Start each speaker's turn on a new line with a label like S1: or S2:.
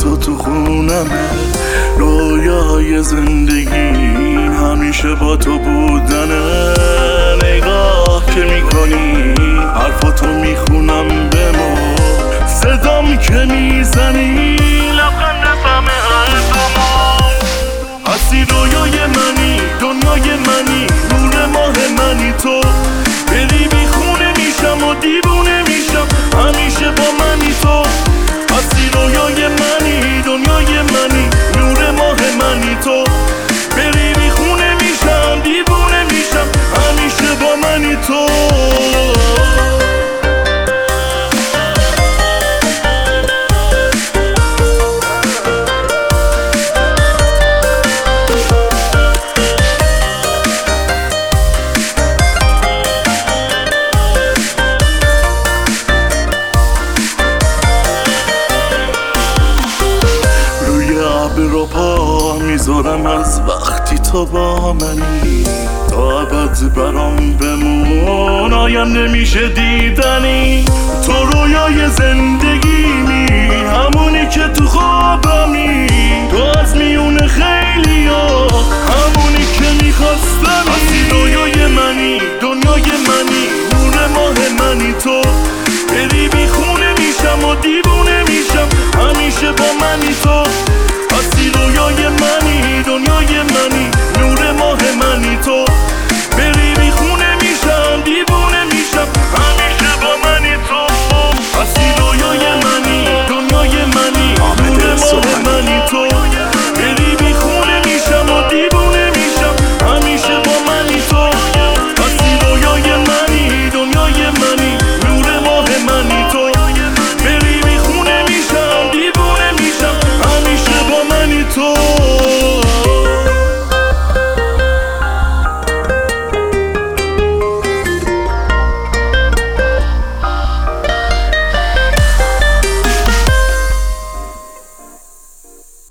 S1: تو خونمه. رویای زندگی همیشه با تو بودنه. نگاه که میکنی حرفاتو میخونم بمون، صدام که میزنی لبخند فهمه قلبمون. هستی رویای منی، دنیای منی، نور ماه منی تو. بری بیخونه میشم و دیوونه میشم، همیشه با منی تو. هستی رویای منی، دنیای منی، نور ماه منی تو. بری بیخونه میشم، دیوونه میشم، همیشه با منی تو. رو پا میذارم از وقتی تو با منی، تا ابد برام بمون. آینده میشه دیدنی، تو رویای زندگیمی، همونی که تو خوابمی. تو از میون خیلی ها همونی که میخواستمی. هستی رویای منی،